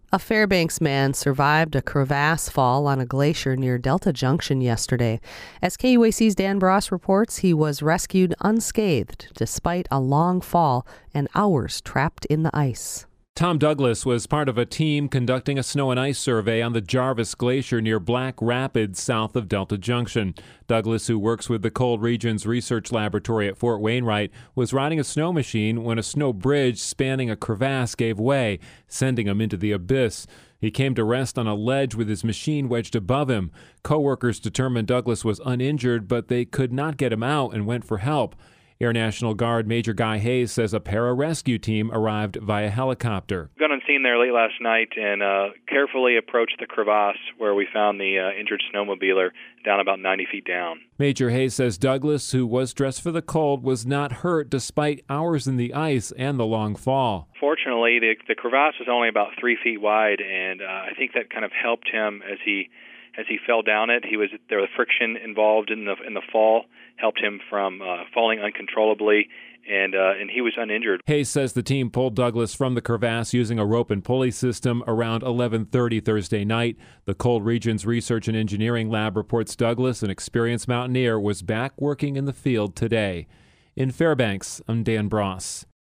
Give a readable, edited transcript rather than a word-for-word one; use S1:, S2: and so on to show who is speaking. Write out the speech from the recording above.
S1: A Fairbanks man survived a crevasse fall on a glacier near Delta Junction yesterday. As KUAC's Dan Bross reports, he was rescued unscathed despite a long fall and hours trapped in the ice.
S2: Tom Douglas was part of a team conducting a snow and ice survey on the Jarvis Glacier near Black Rapids, south of Delta Junction. Douglas, who works with the Cold Regions Research Laboratory at Fort Wainwright, was riding a snow machine when a snow bridge spanning a crevasse gave way, sending him into the abyss. He came to rest on a ledge with his machine wedged above him. Co-workers determined Douglas was uninjured, but they could not get him out and went for help. Air National Guard Major Guy Hayes says a pararescue team arrived via helicopter.
S3: Got on scene there late last night and carefully approached the crevasse where we found the injured snowmobiler down about 90 feet down.
S2: Major Hayes says Douglas, who was dressed for the cold, was not hurt despite hours in the ice and the long fall.
S3: Fortunately, the crevasse was only about 3 feet wide, and I think that kind of helped him as he fell down it. There was friction involved in the fall, helped him from falling uncontrollably, and he was uninjured.
S2: Hayes says the team pulled Douglas from the crevasse using a rope and pulley system around 11:30 Thursday night. The Cold Regions Research and Engineering Lab reports Douglas, an experienced mountaineer, was back working in the field today. In Fairbanks, I'm Dan Bross.